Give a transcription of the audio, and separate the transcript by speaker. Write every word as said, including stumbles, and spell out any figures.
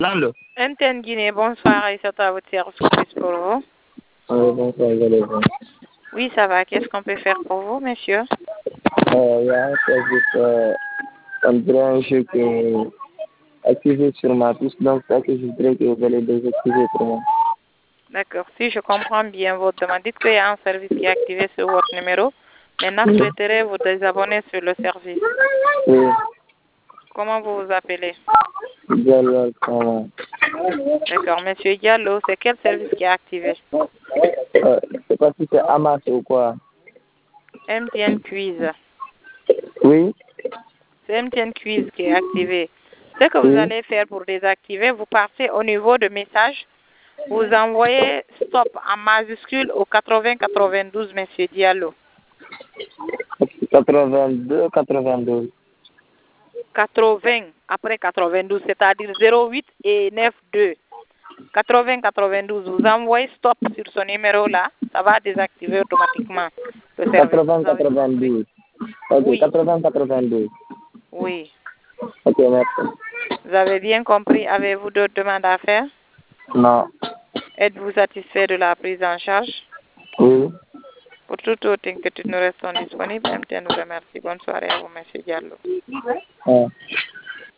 Speaker 1: Lando.
Speaker 2: M T N Guinée, bonsoir, et c'est à votre service pour vous.
Speaker 1: Oui, bonsoir, vous allez bien.
Speaker 2: Oui, ça va. Qu'est-ce qu'on peut faire pour vous, monsieur?
Speaker 1: Euh, il y a un service, euh, un grand jeu qui est activé sur ma piste, donc ça que je voudrais que vous allez désactiver pour moi.
Speaker 2: D'accord. Si je comprends bien votre demande, dites qu'il y a un service qui est activé sur votre numéro. Maintenant, je souhaiterais vous désabonner sur le service.
Speaker 1: Oui,
Speaker 2: Comment vous vous appelez?
Speaker 1: Diallo, comment?
Speaker 2: D'accord. Monsieur Diallo, c'est quel service qui est activé?
Speaker 1: Euh, je sais pas si c'est Amas ou quoi.
Speaker 2: M T N Quiz.
Speaker 1: Oui,
Speaker 2: C'est M T N Quiz qui est activé. Ce que vous
Speaker 1: oui.
Speaker 2: allez faire pour désactiver, vous partez au niveau de message. Vous envoyez stop en majuscule au quatre-vingts quatre-vingt-douze, monsieur Diallo.
Speaker 1: quatre-vingt-deux, quatre-vingt-douze.
Speaker 2: quatre-vingts après quatre-vingt-douze, c'est-à-dire zéro huit et neuf deux. quatre-vingts quatre-vingt-douze, vous envoyez stop sur ce numéro-là, ça va désactiver automatiquement le service.
Speaker 1: quatre-vingts, quatre-vingt-douze. Ok,
Speaker 2: Oui.
Speaker 1: quatre-vingts, quatre-vingt-douze.
Speaker 2: Oui.
Speaker 1: Ok, merci.
Speaker 2: Vous avez bien compris, avez-vous d'autres demandes à faire?
Speaker 1: Non.
Speaker 2: Êtes-vous satisfait de la prise en charge?
Speaker 1: Oui.
Speaker 2: Pour toute autre inquiétude, nous restons disponibles. M T N vous remercie. Bonne soirée à vous, monsieur Diallo.
Speaker 1: Ah.